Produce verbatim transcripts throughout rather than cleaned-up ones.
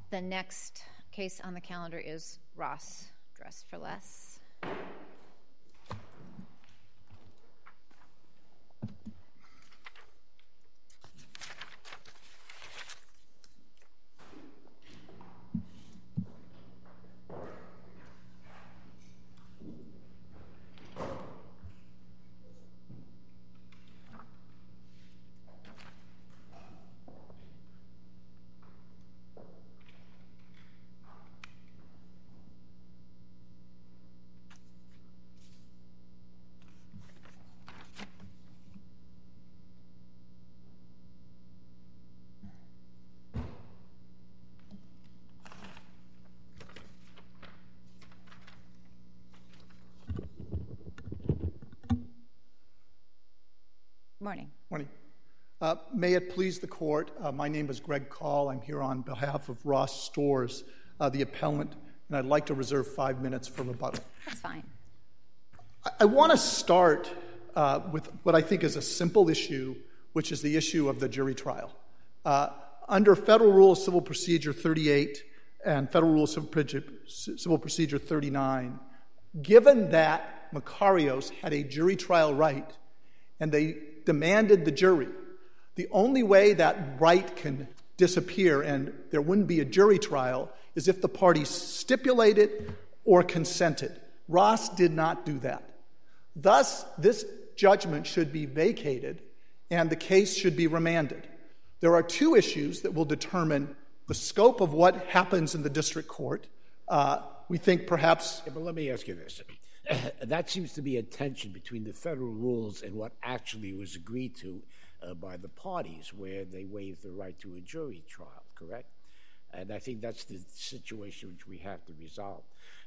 The next case on the calendar is Ross, Dress for Less. Morning. Morning. Uh, may it please the court, uh, my name is Greg Call. I'm here on behalf of Ross Stores, uh, the appellant, and I'd like to reserve five minutes for rebuttal. That's fine. I, I want to start uh, with what I think is a simple issue, which is the issue of the jury trial. Uh, under Federal Rule of Civil Procedure thirty-eight and Federal Rule of Civil Procedure, Civil Procedure thirty-nine, given that Makarios had a jury trial right and they demanded the jury, the only way that right can disappear and there wouldn't be a jury trial is if the parties stipulated or consented. Ross did not do that. Thus, this judgment should be vacated and the case should be remanded. There are two issues that will determine the scope of what happens in the district court. Uh, we think perhaps... Yeah, but let me ask you this. That seems to be a tension between the federal rules and what actually was agreed to uh, by the parties, where they waived the right to a jury trial, correct? And I think that's the situation which we have to resolve.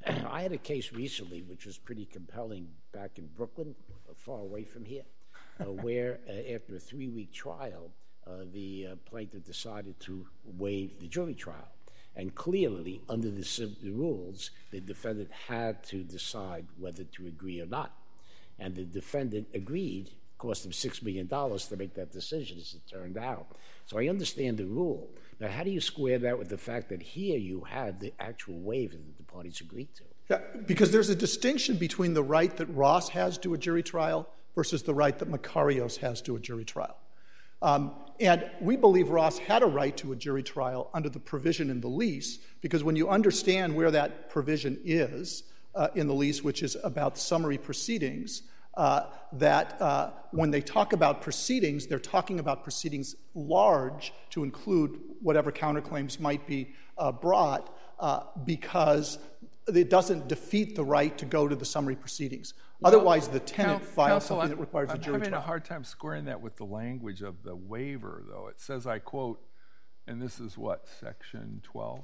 I had a case recently which was pretty compelling back in Brooklyn, far away from here, uh, where uh, after a three-week trial, uh, the uh, plaintiff decided to waive the jury trial. And clearly, under the, the rules, the defendant had to decide whether to agree or not. And the defendant agreed. It cost him six million dollars to make that decision, as it turned out. So I understand the rule. Now, how do you square that with the fact that here you have the actual waiver that the parties agreed to? Yeah, because there's a distinction between the right that Ross has to a jury trial versus the right that Makarios has to a jury trial. Um, and we believe Ross had a right to a jury trial under the provision in the lease, because when you understand where that provision is uh, in the lease, which is about summary proceedings, uh, that uh, when they talk about proceedings, they're talking about proceedings large to include whatever counterclaims might be uh, brought, uh, because it doesn't defeat the right to go to the summary proceedings. Well, Otherwise, the tenant files counsel, something I'm, that requires I'm a jury trial. I'm having a hard time squaring that with the language of the waiver, though. It says, I quote, and this is what, section twelve?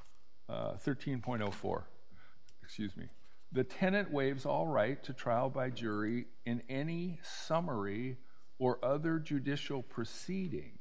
Uh, thirteen point oh four, excuse me. The tenant waives all right to trial by jury in any summary or other judicial proceedings.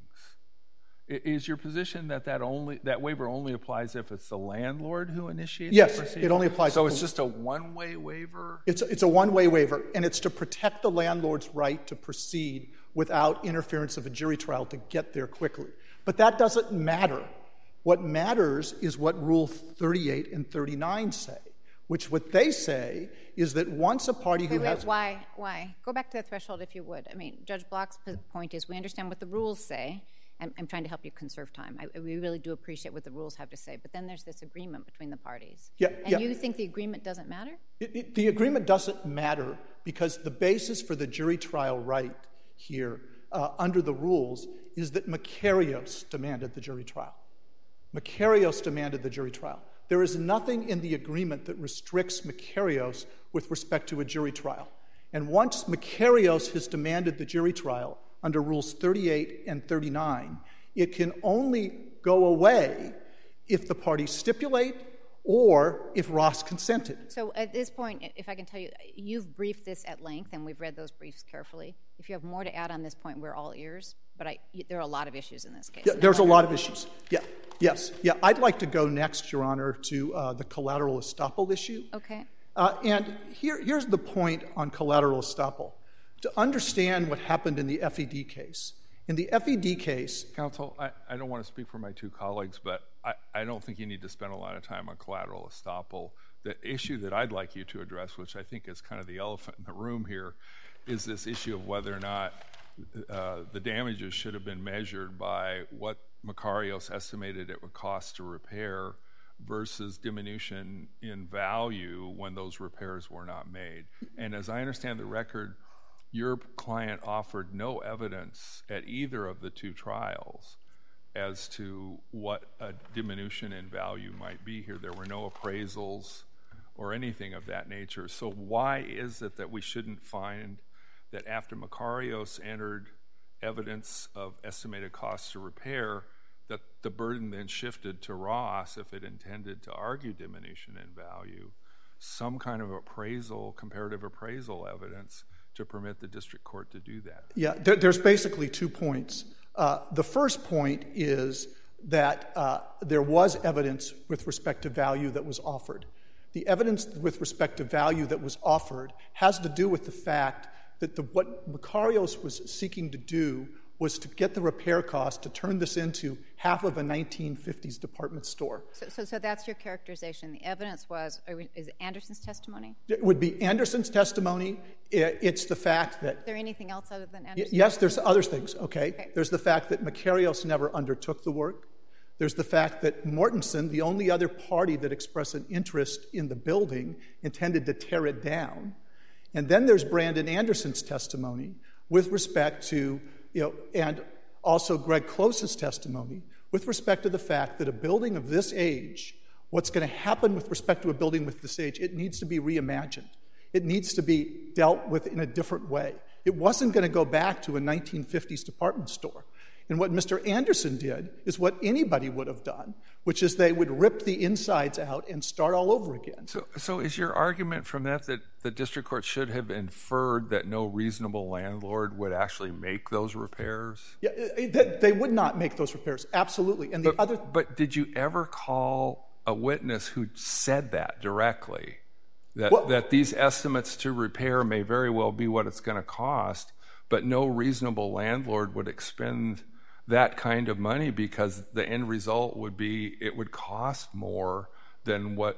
Is your position that that only that waiver only applies if it's the landlord who initiates yes, the proceeding? Yes, it only applies. So to it's the, just a one-way waiver? It's a, it's a one-way waiver, and it's to protect the landlord's right to proceed without interference of a jury trial to get there quickly. But that doesn't matter. What matters is what Rule thirty-eight and thirty-nine say, which what they say is that once a party who wait, wait, has... Why? Why? Go back to the threshold if you would. I mean, Judge Block's point is we understand what the rules say. I'm, I'm trying to help you conserve time. I, we really do appreciate what the rules have to say, but then there's this agreement between the parties. Yeah, and yeah. you think the agreement doesn't matter? It, it, the agreement doesn't matter because the basis for the jury trial right here uh, under the rules is that Makarios demanded the jury trial. Makarios demanded the jury trial. There is nothing in the agreement that restricts Makarios with respect to a jury trial. And once Makarios has demanded the jury trial under Rules thirty-eight and thirty-nine, it can only go away if the parties stipulate or if Ross consented. So at this point, if I can tell you, you've briefed this at length, and we've read those briefs carefully. If you have more to add on this point, we're all ears. But I, there are a lot of issues in this case. Yeah, there's a lot of issues. Yeah, yes. Yeah, I'd like to go next, Your Honor, to uh, the collateral estoppel issue. Okay. Uh, and here, here's the point on collateral estoppel. To understand what happened in the F E D case. In the F E D case... Counsel, I, I don't want to speak for my two colleagues, but I, I don't think you need to spend a lot of time on collateral estoppel. The issue that I'd like you to address, which I think is kind of the elephant in the room here, is this issue of whether or not uh, the damages should have been measured by what Makarios estimated it would cost to repair versus diminution in value when those repairs were not made. And as I understand the record, your client offered no evidence at either of the two trials as to what a diminution in value might be here. There were no appraisals or anything of that nature. So why is it that we shouldn't find that after Makarios entered evidence of estimated costs to repair, that the burden then shifted to Ross, if it intended to argue diminution in value, some kind of appraisal, comparative appraisal evidence to permit the district court to do that? Yeah, there, there's basically two points. Uh, the first point is that uh, there was evidence with respect to value that was offered. The evidence with respect to value that was offered has to do with the fact that the, what Makarios was seeking to do was to get the repair cost to turn this into half of a nineteen fifties department store. So, so, so that's your characterization. The evidence was, is it Anderson's testimony? It would be Anderson's testimony. It's the fact that... Is there anything else other than Anderson? Yes, there's other things, okay? okay? There's the fact that Makarios never undertook the work. There's the fact that Mortensen, the only other party that expressed an interest in the building, intended to tear it down. And then there's Brandon Anderson's testimony with respect to, you know, and also Greg Close's testimony with respect to the fact that a building of this age, what's going to happen with respect to a building with this age, it needs to be reimagined. It needs to be dealt with in a different way. It wasn't going to go back to a nineteen fifties department store. And what Mister Anderson did is what anybody would have done, which is they would rip the insides out and start all over again. So, so is your argument from that that the district court should have inferred that no reasonable landlord would actually make those repairs? Yeah, they, they would not make those repairs, absolutely. And the but, other, but did you ever call a witness who said that directly? That, well, that these estimates to repair may very well be what it's going to cost, but no reasonable landlord would expend that kind of money because the end result would be it would cost more than what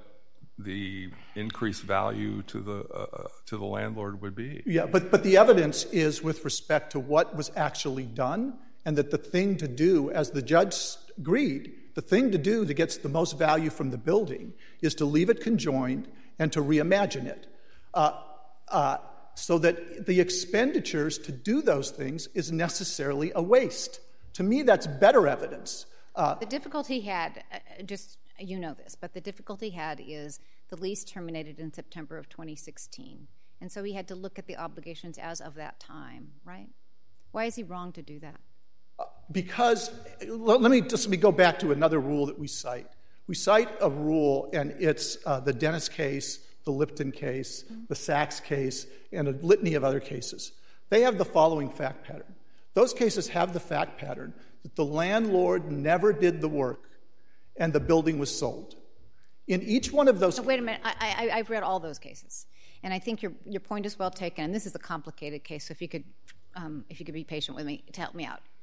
the increased value to the uh, to the landlord would be. Yeah, but but the evidence is with respect to what was actually done, and that the thing to do, as the judge agreed, the thing to do that gets the most value from the building is to leave it conjoined and to reimagine it, uh, uh, so that the expenditures to do those things is necessarily a waste. To me, that's better evidence. Uh, the difficulty he had, uh, just you know this, but the difficulty he had is the lease terminated in September of twenty sixteen. And so he had to look at the obligations as of that time, right? Why is he wrong to do that? Uh, because, let me just let me go back to another rule that we cite. We cite a rule, and it's uh, the Dennis case, the Lipton case, mm-hmm. the Sachs case, and a litany of other cases. They have the following fact pattern. Those cases have the fact pattern that the landlord never did the work and the building was sold. In each one of those... So wait a minute. I, I, I've read all those cases, and I think your your point is well taken, and this is a complicated case, so if you could, um, if you could be patient with me to help me out.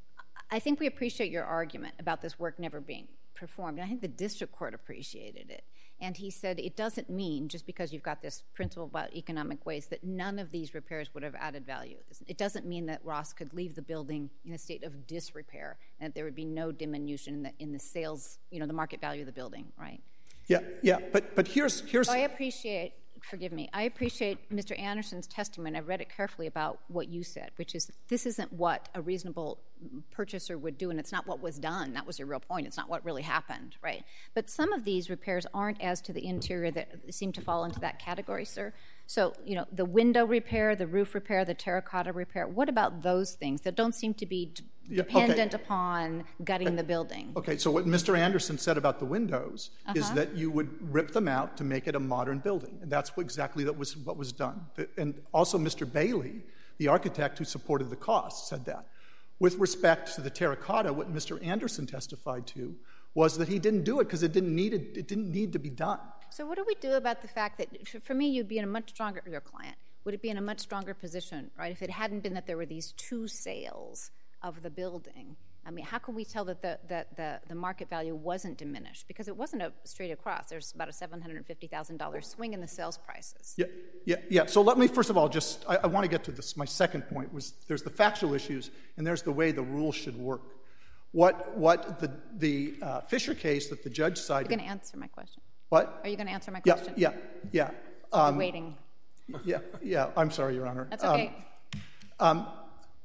I think we appreciate your argument about this work never being performed, and I think the district court appreciated it. And he said it doesn't mean, just because you've got this principle about economic waste, that none of these repairs would have added value. It doesn't mean that Ross could leave the building in a state of disrepair and that there would be no diminution in the, in the sales, you know, the market value of the building, right? Yeah, yeah, but but here's... here's. So I appreciate, forgive me, I appreciate Mister Anderson's testimony. I read it carefully about what you said, which is this isn't what a reasonable purchaser would do, and it's not what was done. That was your real point. It's not what really happened, right? But some of these repairs aren't as to the interior that seem to fall into that category, sir. So, you know, the window repair, the roof repair, the terracotta repair, what about those things that don't seem to be d- yeah, dependent okay. upon gutting okay. the building? Okay, so what Mister Anderson said about the windows uh-huh. is that you would rip them out to make it a modern building, and that's what exactly that was what was done. And also Mister Bailey, the architect who supported the cost, said that. With respect to the terracotta, what Mister Anderson testified to was that he didn't do it because it didn't need it, it didn't need to be done. So what do we do about the fact that, for me, you'd be in a much stronger, your client, would it be in a much stronger position, right, if it hadn't been that there were these two sales of the building I mean, how can we tell that the, that the, the market value wasn't diminished? Because it wasn't a straight across. There's about a seven hundred fifty thousand dollars swing in the sales prices. Yeah, yeah, yeah. So let me, first of all, just, I, I want to get to this. My second point was there's the factual issues, and there's the way the rules should work. What, what the, the uh, Fisher case that the judge cited... Are you going to answer my question? What? Are you going to answer my Yeah, question? yeah, yeah. I'm waiting. Yeah, yeah. I'm sorry, Your Honor. That's okay. Um, um,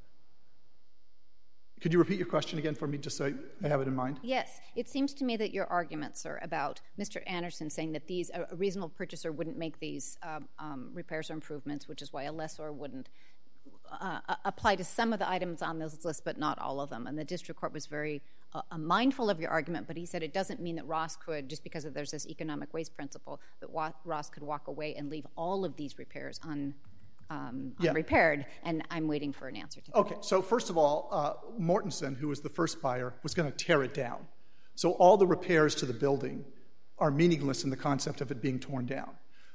Could you repeat your question again for me, just so I have it in mind? Yes. It seems to me that your arguments are about Mister Anderson saying that these a reasonable purchaser wouldn't make these um, um, repairs or improvements, which is why a lessor wouldn't uh, apply to some of the items on this list, but not all of them. And the district court was very uh, mindful of your argument, but he said it doesn't mean that Ross could, just because of there's this economic waste principle, that Ross could walk away and leave all of these repairs un. Um, Yeah. repaired, and I'm waiting for an answer to that. Okay, so first of all, uh, Mortensen, who was the first buyer, was going to tear it down. So all the repairs to the building are meaningless in the concept of it being torn down.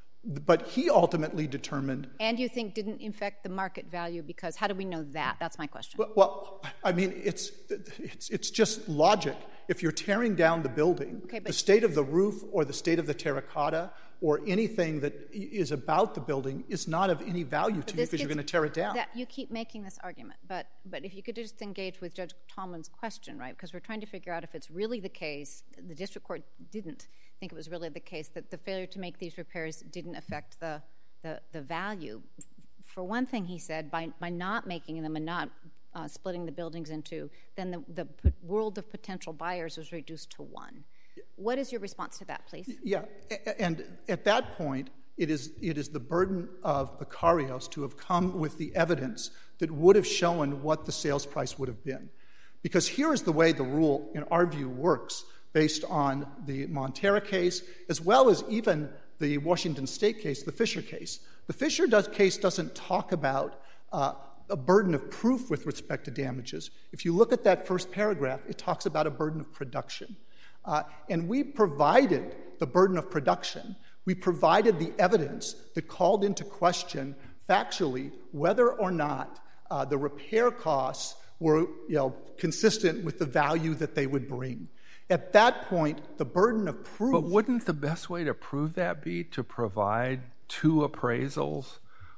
But he ultimately determined... And you think didn't affect the market value, because how do we know that? That's my question. Well, well I mean, it's, it's, it's just logic. If you're tearing down the building, okay, but, the state of the roof or the state of the terracotta or anything that is about the building is not of any value to you because you're going to tear it down. That, you keep making this argument, but but if you could just engage with Judge Tallman's question, right? Because we're trying to figure out if it's really the case, the district court didn't think it was really the case, that the failure to make these repairs didn't affect the, the, the value. For one thing, he said, by, by not making them and not uh, splitting the buildings into, then the, the p- world of potential buyers was reduced to one. What is your response to that, please? Yeah, and at that point, it is it is the burden of Becarios to have come with the evidence that would have shown what the sales price would have been. Because here is the way the rule, in our view, works, based on the Montera case, as well as even the Washington State case, the Fisher case. The Fisher does, case doesn't talk about uh, a burden of proof with respect to damages. If you look at that first paragraph, it talks about a burden of production. Uh, and we provided the burden of production. We provided the evidence that called into question factually whether or not uh, the repair costs were, you know, consistent with the value that they would bring. At that point, the burden of proof... But wouldn't the best way to prove that be to provide two appraisals?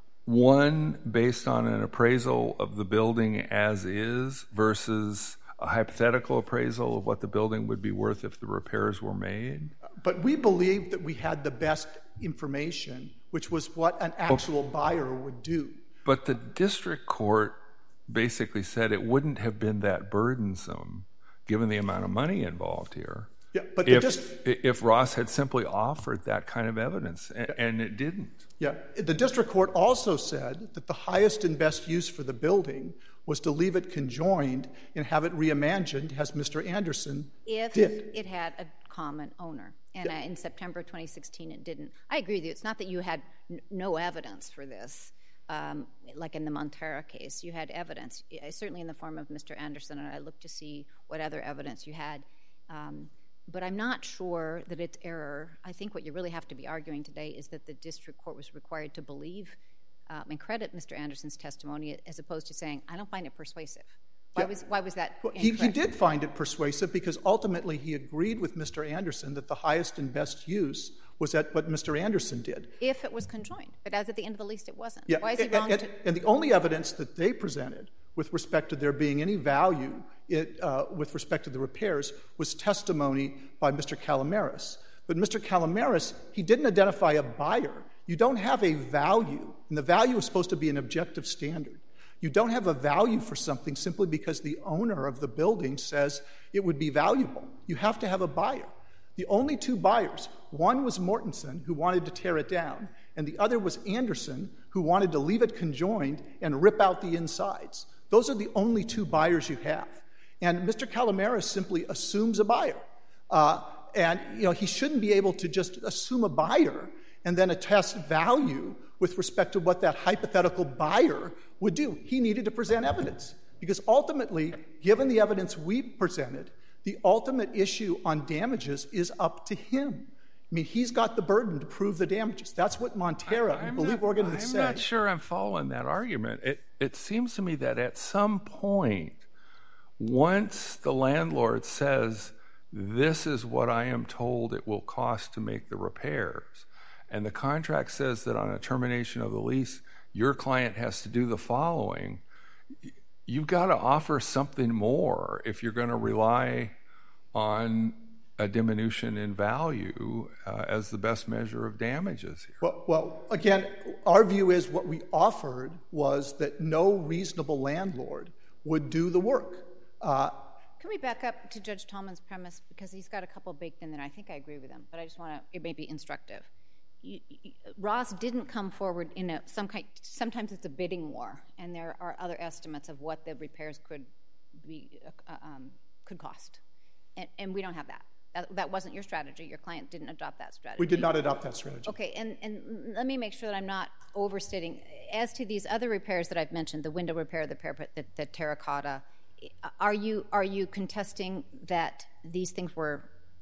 One based on an appraisal of the building as is versus a hypothetical appraisal of what the building would be worth if the repairs were made? But we believed that we had the best information, which was what an actual buyer would do. But the district court basically said it wouldn't have been that burdensome, given the amount of money involved here, yeah, but if, dist- if Ross had simply offered that kind of evidence, and, yeah. and it didn't. Yeah, the district court also said that the highest and best use for the building was to leave it conjoined and have it reimagined, as Mister Anderson if did. It had a common owner. And yeah. uh, in September twenty sixteen, it didn't. I agree with you. It's not that you had n- no evidence for this, um, like in the Montera case. You had evidence, certainly in the form of Mister Anderson, and I looked to see what other evidence you had. Um, but I'm not sure that it's error. I think what you really have to be arguing today is that the district court was required to believe um, and credit Mister Anderson's testimony, as opposed to saying, I don't find it persuasive. Why, yeah. was, why was that well, he, he did find it persuasive because ultimately he agreed with Mister Anderson that the highest and best use was at what Mister Anderson did. If it was conjoined. But as at the end of the least, it wasn't. Yeah. Why is he and, wrong and, to... and the only evidence that they presented with respect to there being any value it, uh, with respect to the repairs was testimony by Mister Calamaris. But Mister Calamaris, he didn't identify a buyer. You don't have a value, and the value is supposed to be an objective standard. You don't have a value for something simply because the owner of the building says it would be valuable. You have to have a buyer. The only two buyers, one was Mortensen, who wanted to tear it down, and the other was Anderson, who wanted to leave it conjoined and rip out the insides. Those are the only two buyers you have. And Mister Calamaris simply assumes a buyer. Uh, and you know he shouldn't be able to just assume a buyer and then attest value with respect to what that hypothetical buyer would do. He needed to present evidence because ultimately, given the evidence we presented, the ultimate issue on damages is up to him. I mean, he's got the burden to prove the damages. That's what Montera, I, I believe we're going to say. I'm not sure I'm following that argument. It, it seems to me that at some point, Once the landlord says, this is what I am told it will cost to make the repairs, and the contract says that on a termination of the lease, your client has to do the following, you've got to offer something more if you're going to rely on a diminution in value uh, as the best measure of damages here. Well, well, again, our view is what we offered was that no reasonable landlord would do the work. Uh, Can we back up to Judge Tallman's premise, because he's got a couple baked in there. I think I agree with him, but I just want to, it may be instructive. You, you, Ross didn't come forward in a, some kind, sometimes it's a bidding war, and there are other estimates of what the repairs could be, uh, um, could cost. And, and we don't have that. that. That wasn't your strategy. Your client didn't adopt that strategy. We did not adopt that strategy. Okay, and, and let me make sure that I'm not overstating. As to these other repairs that I've mentioned, the window repair, the parapet, the, the terracotta, are you are you contesting that these things were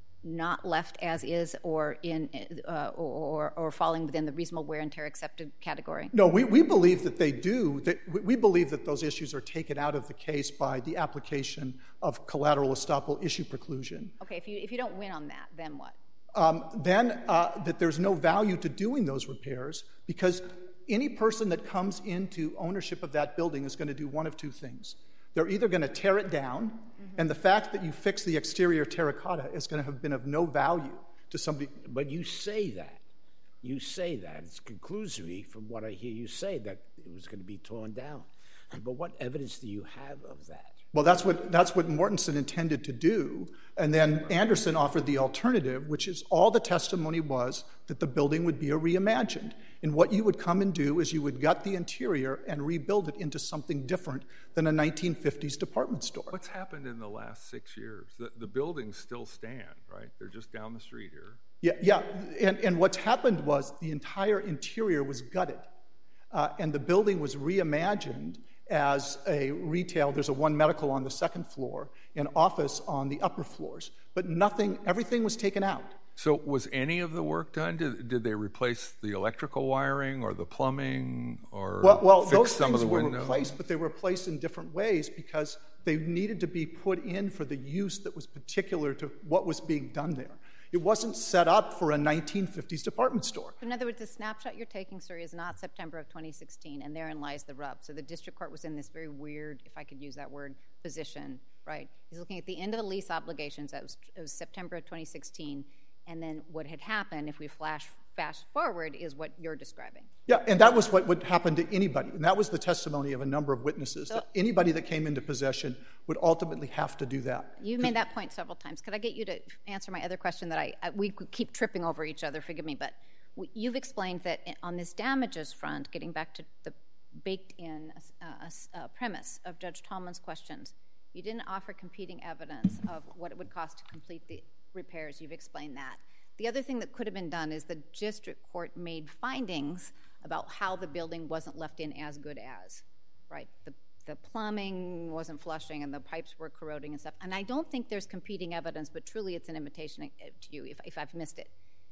not left as is, or in uh, or or falling within the reasonable wear and tear accepted category? No, we, we believe that they do. That we believe that those issues are taken out of the case by the application of collateral estoppel issue preclusion. Okay, if you if you don't win on that, then what? Um, then uh, that there's no value to doing those repairs, because any person that comes into ownership of that building is going to do one of two things. They're either going to tear it down, mm-hmm. and the fact that you fix the exterior terracotta is going to have been of no value to somebody. But you say that. You say that. It's conclusory from what I hear you say, that it was going to be torn down. But what evidence do you have of that? Well, that's what that's what Mortensen intended to do. And then Anderson offered the alternative, which is all the testimony was that the building would be a reimagined. And what you would come and do is you would gut the interior and rebuild it into something different than a nineteen fifties department store. What's happened in the last six years? The, the buildings still stand, right? They're just down the street here. Yeah, yeah. And, and what's happened was the entire interior was gutted, uh, and the building was reimagined as a retail. There's a One Medical on the second floor, an office on the upper floors, but nothing, everything was taken out. So was any of the work done? Did, did they replace the electrical wiring or the plumbing, or well, well fix those some things of the were windows? replaced, but they were replaced in different ways because they needed to be put in for the use that was particular to what was being done there. It wasn't set up for a nineteen fifties department store. In other words, the snapshot you're taking, sir, is not September of twenty sixteen, and therein lies the rub. So the district court was in this very weird, if I could use that word, position, right? He's looking at the end of the lease obligations. That was, it was September of twenty sixteen, and then what had happened, if we flash fast forward, is what you're describing. Yeah, and that was what would happen to anybody, and that was the testimony of a number of witnesses, So, that anybody that came into possession would ultimately have to do that. You've made that point several times. Could I get you to answer my other question that I, I we keep tripping over each other, forgive me, but we, you've explained that on this damages front, getting back to the baked-in uh, uh, premise of Judge Tallman's questions, you didn't offer competing evidence of what it would cost to complete the repairs. You've explained that. The other thing that could have been done is the district court made findings about how the building wasn't left in as good as, right? The, the plumbing wasn't flushing and the pipes were corroding and stuff. And I don't think there's competing evidence, but truly it's an invitation to you if, if I've missed it,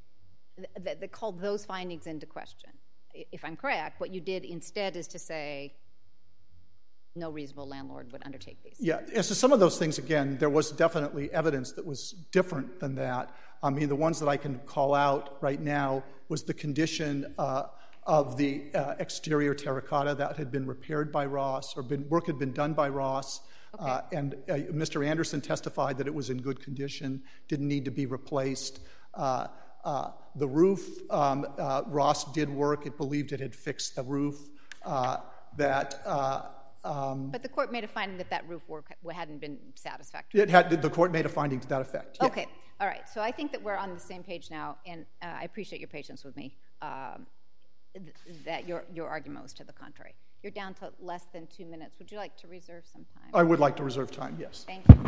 that, that called those findings into question. If I'm correct, what you did instead is to say no reasonable landlord would undertake these. Yeah, as to some of those things, again, there was definitely evidence that was different than that. I mean, the ones that I can call out right now was the condition uh, of the uh, exterior terracotta that had been repaired by Ross, or been, work had been done by Ross, okay. uh, and uh, Mister Anderson testified that it was in good condition, didn't need to be replaced. Uh, uh, the roof, um, uh, Ross did work, it believed it had fixed the roof, uh, that... Uh, Um, but the court made a finding that that roof work hadn't been satisfactory. It had. The court made a finding to that effect. Yeah. Okay. All right. So I think that we're on the same page now, and uh, I appreciate your patience with me, um, th- that your, your argument was to the contrary. You're down to less than two minutes. Would you like to reserve some time? I would like to reserve time, yes. Thank you.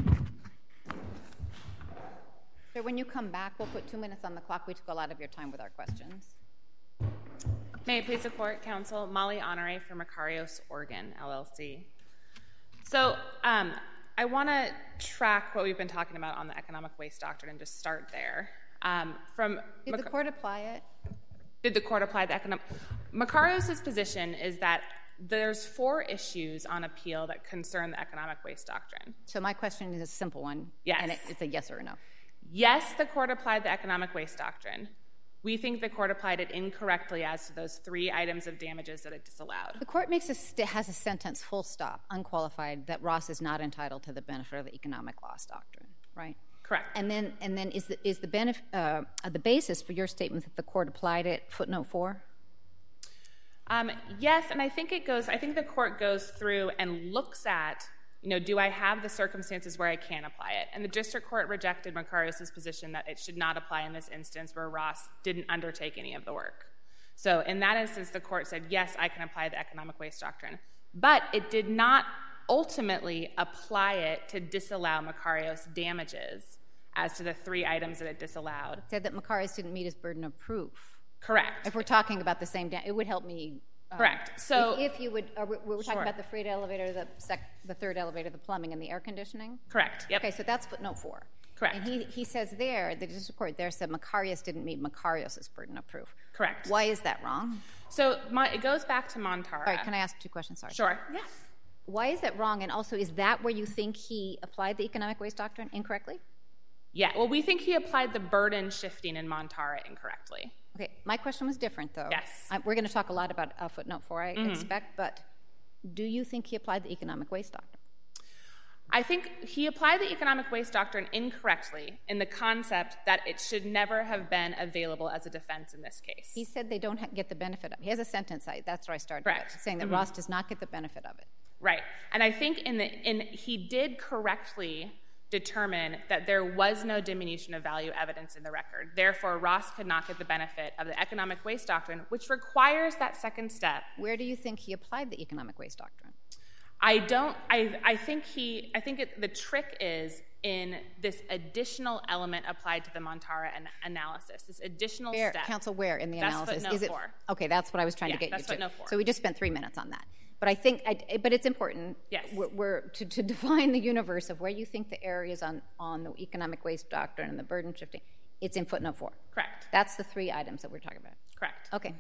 So when you come back, we'll put two minutes on the clock. We took a lot of your time with our questions. May it please the court, counsel, Molly Honore for Macarios Oregon, L L C. So um, I want to track what we've been talking about on the economic waste doctrine and just start there. Um, from Did Mac- the court apply it? Did the court apply the economic... Macarios' position is that there's four issues on appeal that concern the economic waste doctrine. So my question is a simple one. Yes. And it, it's a yes or a no. Yes, the court applied the economic waste doctrine. We think the court applied it incorrectly as to those three items of damages that it disallowed. The court makes a st- has a sentence, full stop, unqualified, that Ross is not entitled to the benefit of the economic loss doctrine, right? Correct. And then, and then is the is the benef- uh, the basis for your statement that the court applied it footnote four? Um, yes, and I think it goes. I think the court goes through and looks at, you know, do I have the circumstances where I can apply it? And the district court rejected Makarios's position that it should not apply in this instance where Ross didn't undertake any of the work. So in that instance, the court said, yes, I can apply the economic waste doctrine. But it did not ultimately apply it to disallow Makarios damages as to the three items that it disallowed. It said that Makarios didn't meet his burden of proof. Correct. If we're talking about the same, da- it would help me. Um, Correct. So if, if you would, are we, we're talking Sure. about the freight elevator, the sec, the third elevator, the plumbing, and the air conditioning. Correct. Yep. Okay, so that's footnote four. Correct. And he he says there, the district court there said Makarios didn't meet Makarios' burden of proof. Correct. Why is that wrong? So my, it goes back to Montara. All right, can I ask two questions? Sorry. Sure. Yes. Why is that wrong? And also, is that where you think he applied the economic waste doctrine incorrectly? Yeah. Well, we think he applied the burden shifting in Montara incorrectly. Okay, my question was different, though. Yes. I, we're going to talk a lot about uh, footnote four, I Mm-hmm. expect, but do you think he applied the economic waste doctrine? I think he applied the economic waste doctrine incorrectly in the concept that it should never have been available as a defense in this case. He said they don't ha- get the benefit of it. He has a sentence, I, that's where I started, Correct. with, saying that Mm-hmm. Ross does not get the benefit of it. Right. And I think in the in he did correctly determine that there was no diminution of value evidence in the record. Therefore, Ross could not get the benefit of the economic waste doctrine, which requires that second step. Where do you think he applied the economic waste doctrine? I don't I I think he I think it, the trick is in this additional element applied to the Montara an- analysis. This additional Where, step. counsel, where in the That's analysis? footnote Is it four. Okay, that's what I was trying Yeah, to get that's you to. footnote four. So we just spent three minutes on that. But I think, I, but it's important. Yes. We're, we're to, to define the universe of where you think the areas on on the economic waste doctrine and the burden shifting. It's in footnote four. Correct. That's the three items that we're talking about. Correct. Okay.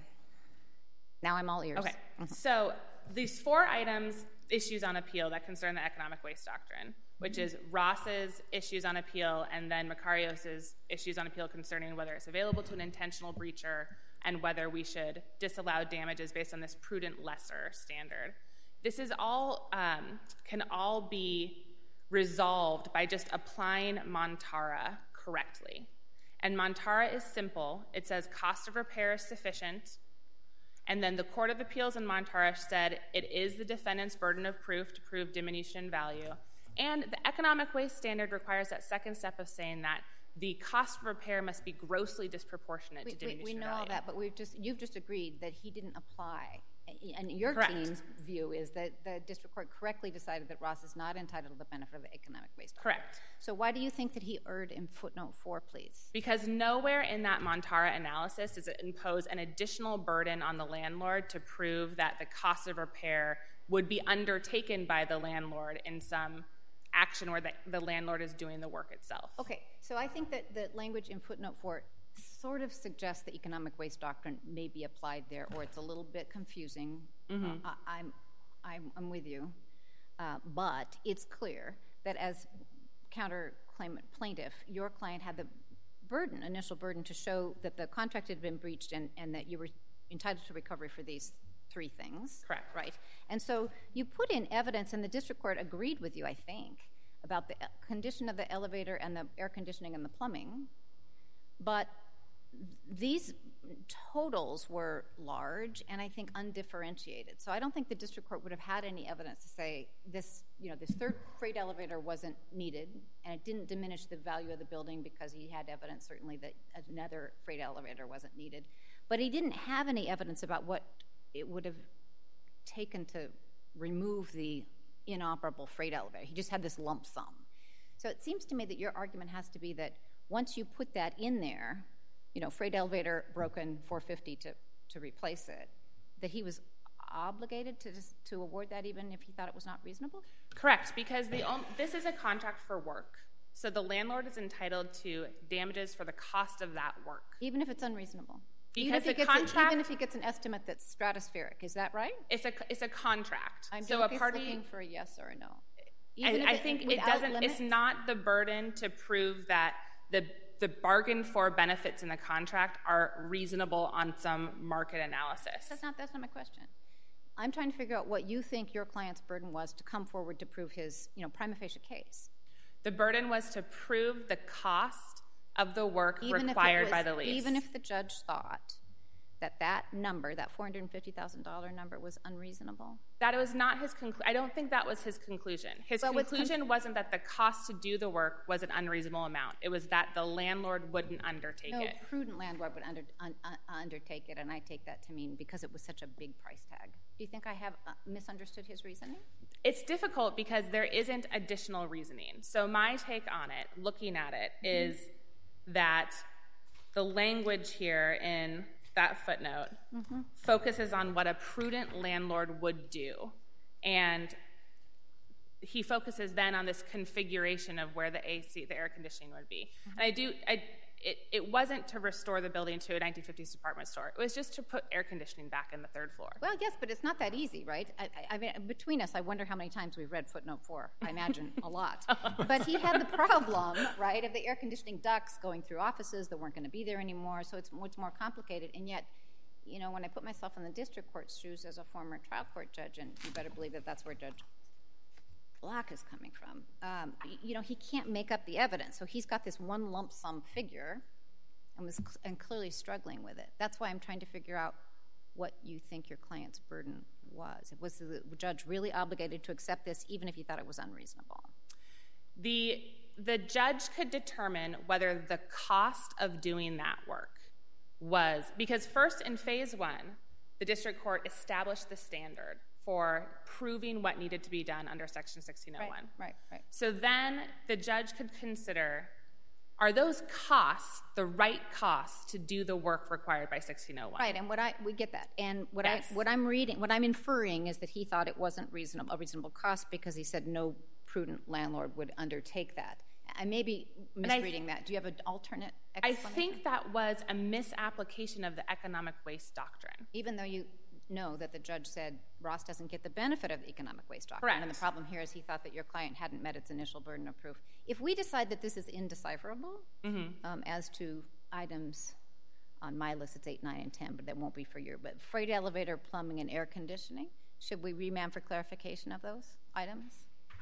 Now I'm all ears. Okay. So these four items, issues on appeal that concern the economic waste doctrine, which is Ross's issues on appeal and then Makarios's issues on appeal concerning whether it's available to an intentional breacher and whether we should disallow damages based on this prudent lesser standard. This is all um, can all be resolved by just applying Montara correctly. And Montara is simple. It says cost of repair is sufficient. And then the Court of Appeals in Montara said it is the defendant's burden of proof to prove diminution in value. And the economic waste standard requires that second step of saying that the cost of repair must be grossly disproportionate We, to we, diminution we in know value. all that, but we've just you've just agreed that he didn't apply. And your Correct. team's view is that the district court correctly decided that Ross is not entitled to the benefit of the economic waste doctrine. Correct. So why do you think that he erred in footnote four, please? Because nowhere in that Montara analysis does it impose an additional burden on the landlord to prove that the cost of repair would be undertaken by the landlord in some action where the, the landlord is doing the work itself. Okay, so I think that the language in footnote four sort of suggests the economic waste doctrine may be applied there, or it's a little bit confusing. Mm-hmm. Uh, I, I'm, I'm, I'm with you. Uh, but it's clear that as counterclaimant plaintiff, your client had the burden, initial burden, to show that the contract had been breached and, and that you were entitled to recovery for these three things. Correct. Right. And so you put in evidence, and the district court agreed with you, I think, about the condition of the elevator and the air conditioning and the plumbing. But these totals were large and I think undifferentiated. So I don't think the district court would have had any evidence to say this, you know, this third freight elevator wasn't needed and it didn't diminish the value of the building because he had evidence certainly that another freight elevator wasn't needed. But he didn't have any evidence about what it would have taken to remove the inoperable freight elevator. He just had this lump sum. So it seems to me that your argument has to be that once you put that in there, you know, freight elevator broken, four hundred fifty dollars to, to replace it, that he was obligated to just, to award that even if he thought it was not reasonable? Correct, because the on, this is a contract for work. So the landlord is entitled to damages for the cost of that work. Even if it's unreasonable? Because the gets contract, a, even if he gets an estimate that's stratospheric, is that right? It's a it's a contract. I'm so a party looking for a yes or a no. Even I, I think it doesn't. Limit? It's not the burden to prove that the the bargain for benefits in the contract are reasonable on some market analysis. That's not. That's not my question. I'm trying to figure out what you think your client's burden was to come forward to prove his, you know, prima facie case. The burden was to prove the cost of the work even required was, by the lease. Even if the judge thought that that number, that four hundred fifty thousand dollars number, was unreasonable? That it was not his conclusion. I don't think that was his conclusion. His but conclusion con- wasn't that the cost to do the work was an unreasonable amount. It was that the landlord wouldn't undertake no, it. No prudent landlord would under, un, un, undertake it, and I take that to mean because it was such a big price tag. Do you think I have uh, misunderstood his reasoning? It's difficult because there isn't additional reasoning. So my take on it, looking at it, mm-hmm. is that the language here in that footnote mm-hmm. focuses on what a prudent landlord would do. And he focuses then on this configuration of where the A C, the air conditioning would be. Mm-hmm. And I do, I, it, it wasn't to restore the building to a nineteen fifties department store. It was just to put air conditioning back in the third floor. Well, yes, but it's not that easy, right? I, I, I mean, between us, I wonder how many times we've read footnote four. I imagine a lot. But he had the problem, right, of the air conditioning ducts going through offices that weren't going to be there anymore, so it's much more complicated. And yet, you know, when I put myself in the district court's shoes as a former trial court judge, and you better believe that that's where Judge Block is coming from, um, you know, he can't make up the evidence. So he's got this one lump sum figure and was cl- and clearly struggling with it. That's why I'm trying to figure out what you think your client's burden was. Was the judge really obligated to accept this even if he thought it was unreasonable? The, the judge could determine whether the cost of doing that work was, because first in phase one, the district court established the standard for proving what needed to be done under Section sixteen oh one. Right, right, right. So then the judge could consider, are those costs the right costs to do the work required by sixteen oh one? Right, and what I we get that. And what yes. I what I'm reading, what I'm inferring is that he thought it wasn't reasonable a reasonable cost because he said no prudent landlord would undertake that. I may be misreading I, that. Do you have an alternate explanation? I think that was a misapplication of the economic waste doctrine. Even though you know that the judge said Ross doesn't get the benefit of the economic waste doctrine. Correct. And the problem here is he thought that your client hadn't met its initial burden of proof. If we decide that this is indecipherable mm-hmm. um, as to items on my list, it's eight, nine, and ten, but that won't be for you. But freight elevator, plumbing, and air conditioning, should we remand for clarification of those items?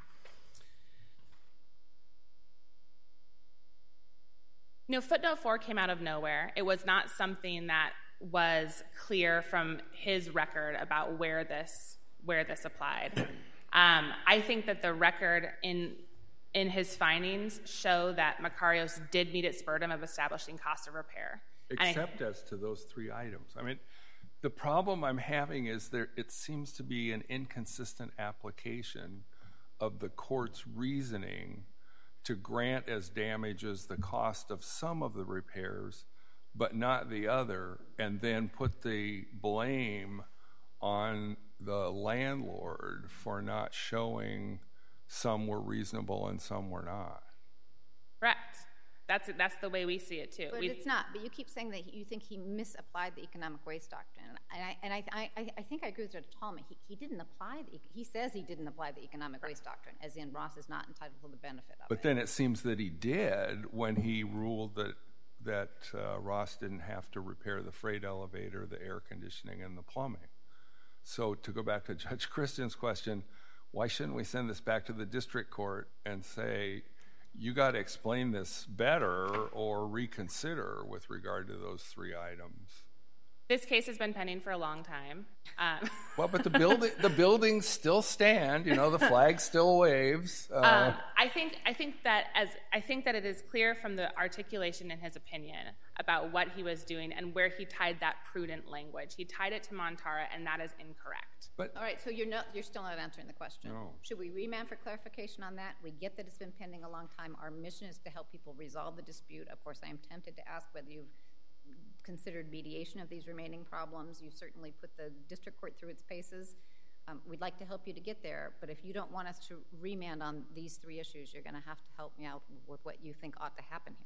You know, footnote four came out of nowhere. It was not something that was clear from his record about where this where this applied. Um, I think that the record in in his findings show that Makarios did meet its burden of establishing cost of repair. Except I, as to those three items. I mean, the problem I'm having is there it seems to be an inconsistent application of the court's reasoning to grant as damages the cost of some of the repairs but not the other, and then put the blame on the landlord for not showing some were reasonable and some were not. Correct. That's that's the way we see it too. But We've, it's not. But you keep saying that you think he misapplied the economic waste doctrine, and I and I I, I think I agree with Judge Tallman. He he didn't apply the he says he didn't apply the economic waste doctrine, as in Ross is not entitled to the benefit of but it. But then it seems that he did when he ruled that. that uh, Ross didn't have to repair the freight elevator, the air conditioning, and the plumbing. So to go back to Judge Christian's question, why shouldn't we send this back to the district court and say, you got to explain this better or reconsider with regard to those three items? This case has been pending for a long time. Um. Well, but the building, the buildings still stand. You know, the flag still waves. Uh, um, I think, I think that as I think that it is clear from the articulation in his opinion about what he was doing and where he tied that prudent language. He tied it to Montara, and that is incorrect. But all right, so you're not, you're still not answering the question. No. Should we remand for clarification on that? We get that it's been pending a long time. Our mission is to help people resolve the dispute. Of course, I am tempted to ask whether you've considered mediation of these remaining problems. You've certainly put the district court through its paces. Um, we'd like to help you to get there, but if you don't want us to remand on these three issues, you're going to have to help me out with what you think ought to happen here.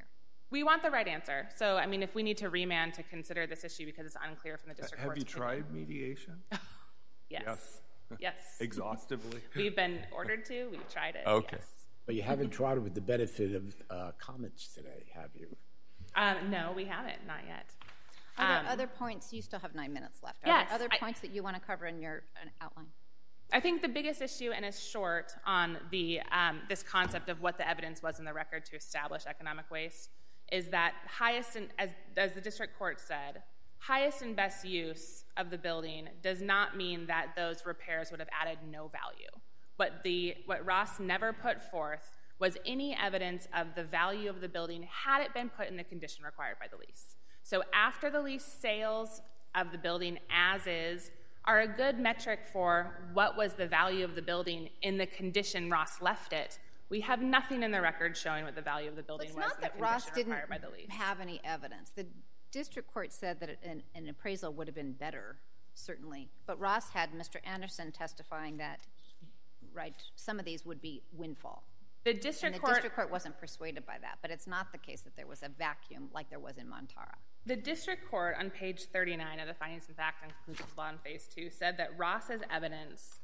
We want the right answer. So, I mean, if we need to remand to consider this issue because it's unclear from the district Have court's you opinion. tried mediation? Yes. Yes. Yes. Exhaustively? We've been ordered to. We've tried it. Okay. Yes. But you haven't tried it with the benefit of uh, comments today, have you? Um, no, we haven't. Not yet. Are there Um, other points? You still have nine minutes left. Are Yes, there other I- points that you want to cover in your uh, outline? I think the biggest issue, and it's short, on the um, this concept of what the evidence was in the record to establish economic waste, is that highest and as as the district court said, highest and best use of the building does not mean that those repairs would have added no value. What the what Ross never put forth was any evidence of the value of the building had it been put in the condition required by the lease. So after the lease, sales of the building as is are a good metric for what was the value of the building in the condition Ross left it. We have nothing in the record showing what the value of the building It's was not in that the Ross condition didn't required by the lease. have any evidence. The district court said that an, an appraisal would have been better, certainly. But Ross had Mister Anderson testifying that, right, some of these would be windfall. The district and the court district court wasn't persuaded by that. But it's not the case that there was a vacuum like there was in Montara. The district court on page thirty-nine of the Findings and Facts and Conclusions Law in Phase two said that Ross's evidence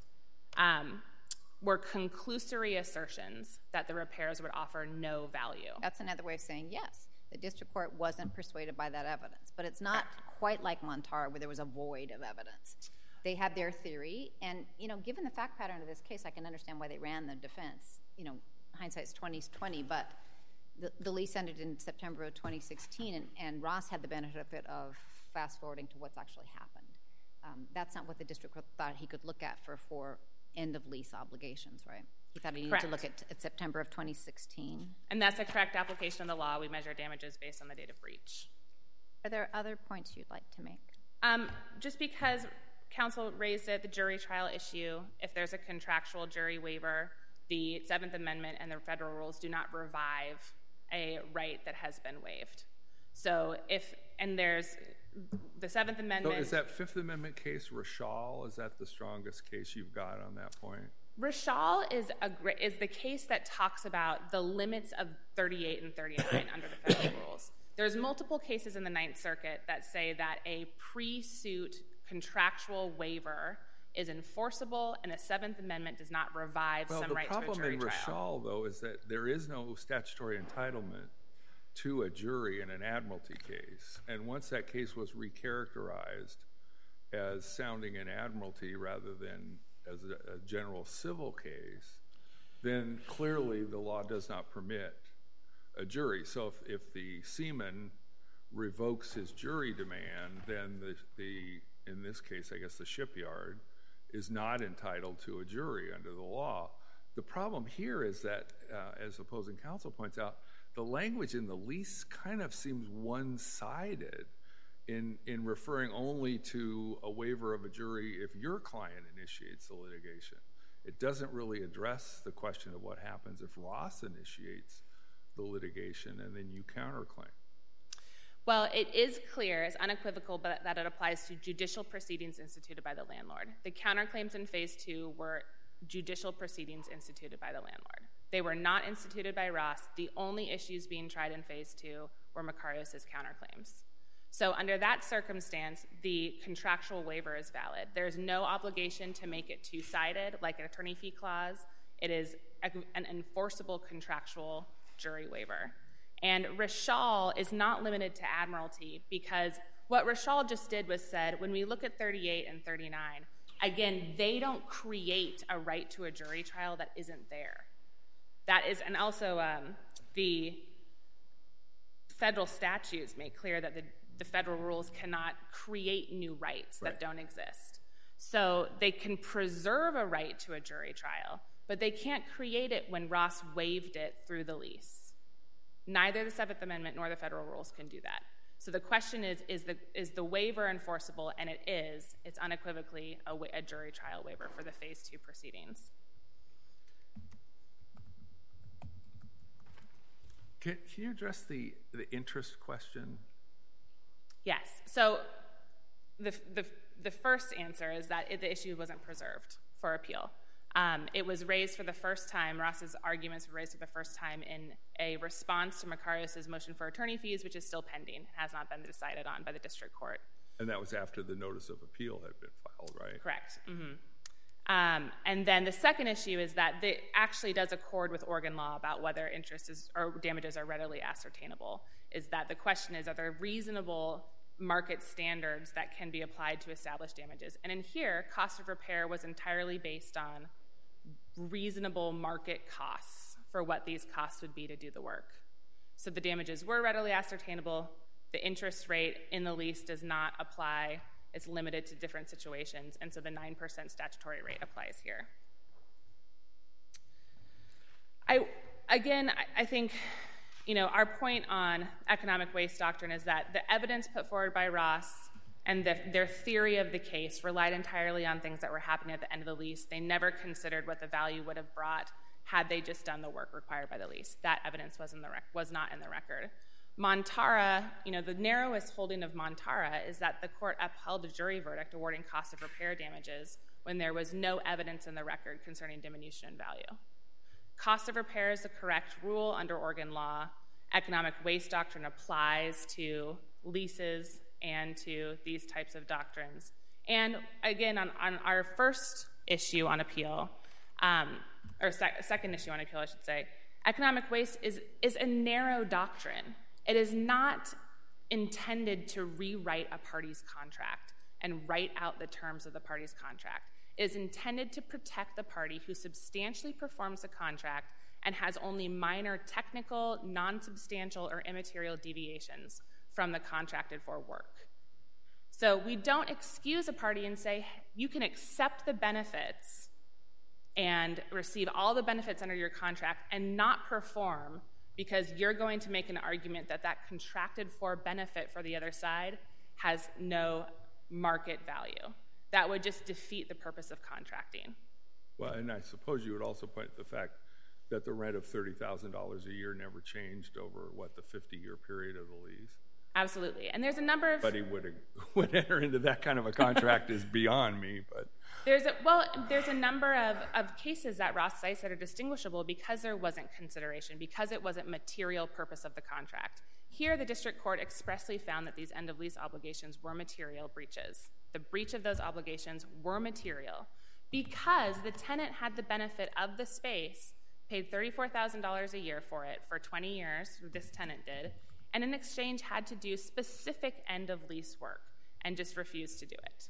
um, were conclusory assertions that the repairs would offer no value. That's another way of saying yes. The district court wasn't persuaded by that evidence. But it's not quite like Montara where there was a void of evidence. They had their theory. And, you know, given the fact pattern of this case, I can understand why they ran the defense. You know, hindsight's twenty twenty, but the, the lease ended in September of twenty sixteen, and, and Ross had the benefit of fast-forwarding to what's actually happened. Um, that's not what the district court thought he could look at for, for end-of-lease obligations, right? He thought he needed Correct. to look at, at September of twenty sixteen. And that's a correct application of the law. We measure damages based on the date of breach. Are there other points you'd like to make? Um, just because counsel raised it, the jury trial issue, if there's a contractual jury waiver, the Seventh Amendment and the federal rules do not revive a right that has been waived. So if, and there's the Seventh So Amendment. is that Fifth Amendment case, Rashal, is that the strongest case you've got on that point? Rashal is a gr- is the case that talks about the limits of thirty-eight and thirty-nine under the federal rules. There's multiple cases in the Ninth Circuit that say that a pre-suit contractual waiver is enforceable and the Seventh Amendment does not revive Well, some the right to a problem jury in trial. Rashal, though, is that there is no statutory entitlement to a jury in an admiralty case. And once that case was recharacterized as sounding an admiralty rather than as a, a general civil case, then clearly the law does not permit a jury. So if, if the seaman revokes his jury demand, then the, the, in this case, I guess the shipyard, is not entitled to a jury under the law. The problem here is that, uh, as opposing counsel points out, the language in the lease kind of seems one-sided in, in referring only to a waiver of a jury if your client initiates the litigation. It doesn't really address the question of what happens if Ross initiates the litigation and then you counterclaim. Well, it is clear, it's unequivocal, but that it applies to judicial proceedings instituted by the landlord. The counterclaims in Phase two were judicial proceedings instituted by the landlord. They were not instituted by Ross. The only issues being tried in Phase two were Makarios' counterclaims. So under that circumstance, the contractual waiver is valid. There is no obligation to make it two-sided, like an attorney fee clause. It is a, an enforceable contractual jury waiver. And Rashal is not limited to admiralty because what Rashal just did was said, when we look at thirty-eight and thirty-nine, again, they don't create a right to a jury trial that isn't there. That is, and also um, the federal statutes make clear that the, the federal rules cannot create new rights Right. that don't exist. So they can preserve a right to a jury trial, but they can't create it when Ross waived it through the lease. Neither the Seventh Amendment nor the federal rules can do that. So the question is, is the, is the waiver enforceable? And it is. It's unequivocally a, wa- a jury trial waiver for the Phase two proceedings. Can, can you address the, the interest question? Yes. So the, the, the first answer is that it, the issue wasn't preserved for appeal. Um, it was raised for the first time, Ross's arguments were raised for the first time in a response to Makarios' motion for attorney fees, which is still pending and has not been decided on by the district court. And that was after the notice of appeal had been filed, right? Correct. Mm-hmm. Um, and then the second issue is that it actually does accord with Oregon law about whether interest is, or damages are readily ascertainable, is that the question is, are there reasonable market standards that can be applied to establish damages? And in here, cost of repair was entirely based on reasonable market costs for what these costs would be to do the work. So the damages were readily ascertainable. The interest rate in the lease does not apply. It's limited to different situations, and so the nine percent statutory rate applies here. I, again, I, I think, you know, our point on economic waste doctrine is that the evidence put forward by Ross and the, their theory of the case relied entirely on things that were happening at the end of the lease. They never considered what the value would have brought had they just done the work required by the lease. That evidence was, in the rec- was not in the record. Montara, you know, the narrowest holding of Montara is that the court upheld a jury verdict awarding cost of repair damages when there was no evidence in the record concerning diminution in value. Cost of repair is the correct rule under Oregon law. Economic waste doctrine applies to leases and to these types of doctrines. And again, on, on our first issue on appeal, um, or sec- second issue on appeal, I should say, economic waste is, is a narrow doctrine. It is not intended to rewrite a party's contract and write out the terms of the party's contract. It is intended to protect the party who substantially performs the contract and has only minor technical, non-substantial, or immaterial deviations from the contracted for work. So we don't excuse a party and say, you can accept the benefits and receive all the benefits under your contract and not perform because you're going to make an argument that that contracted for benefit for the other side has no market value. That would just defeat the purpose of contracting. Well, and I suppose you would also point to the fact that the rent of thirty thousand dollars a year never changed over, what, the fifty-year period of the lease? Absolutely. And there's a number of... But he would, would enter into that kind of a contract is beyond me, but... There's a, well, there's a number of, of cases that Ross cites that are distinguishable because there wasn't consideration, because it wasn't material purpose of the contract. Here, the district court expressly found that these end-of-lease obligations were material breaches. The breach of those obligations were material because the tenant had the benefit of the space, paid thirty-four thousand dollars a year for it for twenty years, this tenant did, and in exchange had to do specific end-of-lease work and just refused to do it.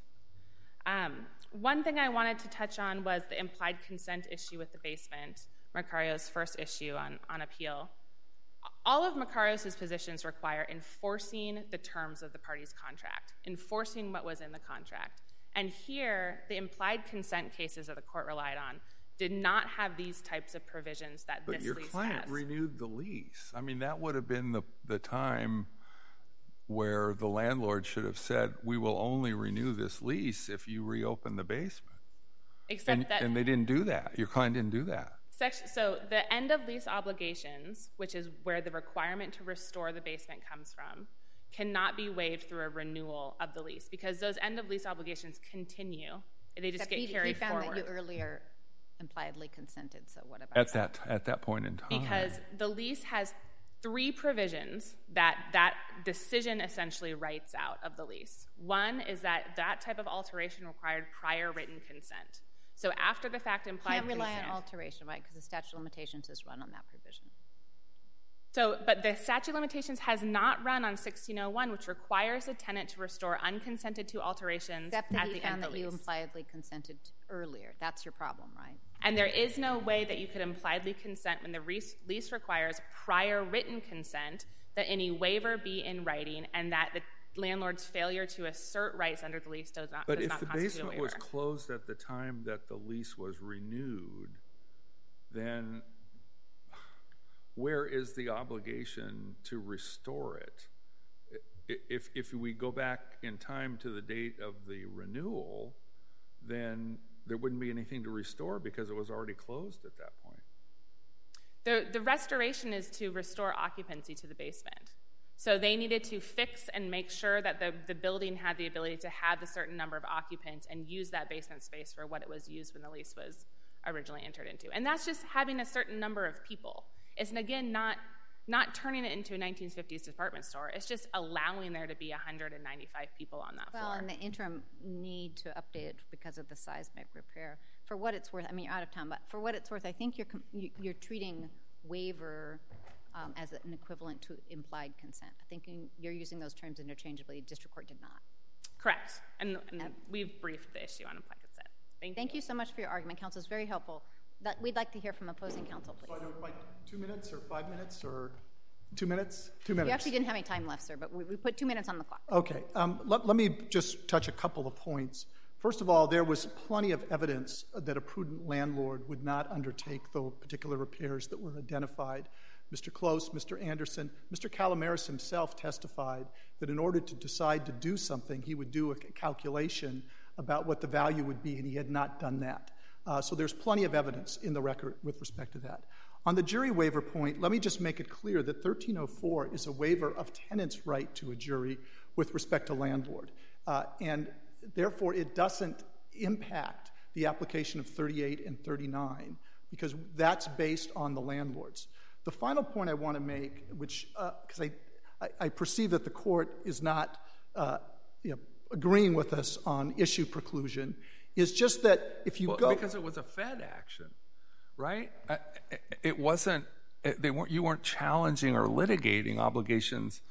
Um, one thing I wanted to touch on was the implied consent issue with the basement, Makarios' first issue on, on appeal. All of Makarios' positions require enforcing the terms of the party's contract, enforcing what was in the contract. And here, the implied consent cases that the court relied on did not have these types of provisions that but this your lease client has. renewed the lease. I mean, that would have been the, the time where the landlord should have said, we will only renew this lease if you reopen the basement. Except and, that... and they didn't do that. Your client didn't do that. Section, so the end of lease obligations, which is where the requirement to restore the basement comes from, cannot be waived through a renewal of the lease because those end of lease obligations continue. They just Except get he, carried he found forward. that you earlier impliedly consented, so what about at that at that point in time? Because the lease has three provisions that that decision essentially writes out of the lease. One is that that type of alteration required prior written consent. So after the fact implied Can't rely consent, on alteration, right? Because the statute of limitations is run on that provision. So, but the statute of limitations has not run on sixteen oh one, which requires a tenant to restore unconsented to alterations Except that at he the found end of that the you lease. impliedly consented earlier. That's your problem, right? And there is no way that you could impliedly consent when the lease requires prior written consent, that any waiver be in writing, and that the landlord's failure to assert rights under the lease does not, but does if not the constitute basement a waiver. was closed at the time that the lease was renewed, then where is the obligation to restore it? If, if we go back in time to the date of the renewal, then there wouldn't be anything to restore because it was already closed at that point. The, the restoration is to restore occupancy to the basement. So they needed to fix and make sure that the, the building had the ability to have a certain number of occupants and use that basement space for what it was used when the lease was originally entered into. And that's just having a certain number of people. It's, again, not not turning it into a nineteen fifties department store. It's just allowing there to be one hundred ninety-five people on that well, floor. Well, and the interim need to update it because of the seismic repair. For what it's worth, I mean, you're out of time, but for what it's worth, I think you're you're treating waiver um, as an equivalent to implied consent. I think you're using those terms interchangeably. District Court did not. Correct. And, and um, we've briefed the issue on implied consent. Thank, thank you. you so much for your argument, counsel. It's very helpful. That, we'd like to hear from opposing counsel, please. So I don't, like two minutes or five minutes or two minutes? Two minutes. You actually didn't have any time left, sir, but we, we put two minutes on the clock. Okay. Um, let, let me just touch a couple of points. First of all, there was plenty of evidence that a prudent landlord would not undertake the particular repairs that were identified. Mister Close, Mister Anderson, Mister Calamaris himself testified that in order to decide to do something, he would do a calculation about what the value would be, and he had not done that. Uh, so there's plenty of evidence in the record with respect to that. On the jury waiver point, let me just make it clear that thirteen oh four is a waiver of tenant's right to a jury with respect to landlord. Uh, and therefore, it doesn't impact the application of thirty-eight and thirty-nine because that's based on the landlords. The final point I want to make, which because uh, I, I, I perceive that the court is not uh, you know, agreeing with us on issue preclusion, is just that if you well, go because it was a Fed action, right? It wasn't. It, they weren't. You weren't challenging or litigating obligations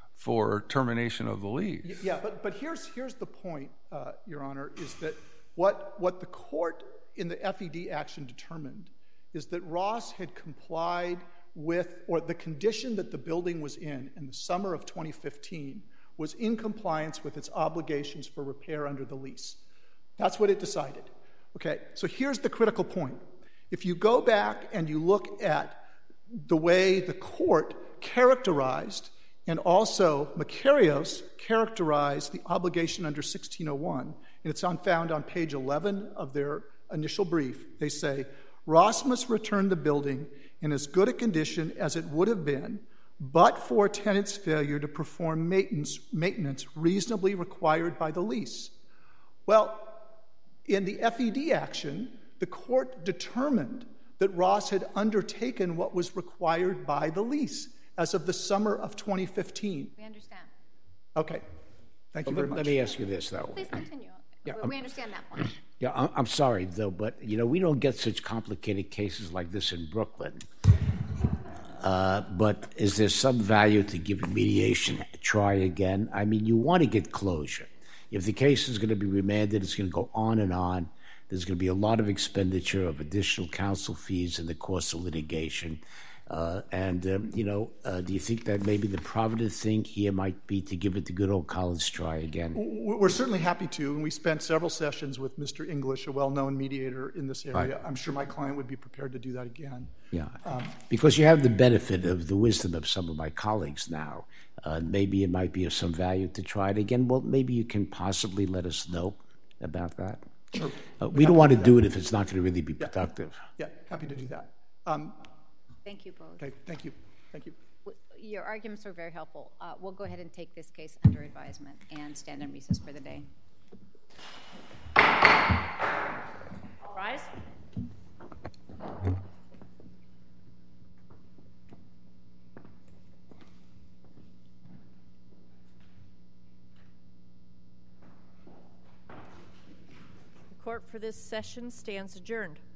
for termination of the lease. Yeah, but but here's here's the point, uh, Your Honor, is that what what the court in the F E D action determined is that Ross had complied with, or the condition that the building was in in the summer of twenty fifteen was in compliance with its obligations for repair under the lease. That's what it decided. Okay, so here's the critical point. If you go back and you look at the way the court characterized and also Makarios characterized the obligation under sixteen oh one, and it's on, found on page eleven of their initial brief, they say, Ross must return the building in as good a condition as it would have been but for tenant's failure to perform maintenance, maintenance reasonably required by the lease. Well, in the F E D action, the court determined that Ross had undertaken what was required by the lease as of the summer of twenty fifteen. We understand. Okay. Thank you well, very let, much. Let me ask you this, though. Please continue. Yeah, we, we understand that point. Yeah, I'm, I'm sorry, though, but, you know, we don't get such complicated cases like this in Brooklyn. Uh, but is there some value to giving mediation a try again? I mean, you want to get closure. If the case is going to be remanded, it's going to go on and on. There's going to be a lot of expenditure of additional counsel fees in the course of litigation. Uh, and, um, you know, uh, do you think that maybe the provident thing here might be to give it the good old college try again? We're certainly happy to, and we spent several sessions with Mister English, a well-known mediator in this area. Right. I'm sure my client would be prepared to do that again. Yeah, um, because you have the benefit of the wisdom of some of my colleagues now. Uh, maybe it might be of some value to try it again. Well, maybe you can possibly let us know about that. Sure. Uh, we don't want to do it if it's not going to really be productive. Yeah, happy to do that. Um, Thank you both. okay, thank you. Thank you. Your arguments were very helpful. Uh, we'll go ahead and take this case under advisement and stand in recess for the day. All rise. The court for this session stands adjourned.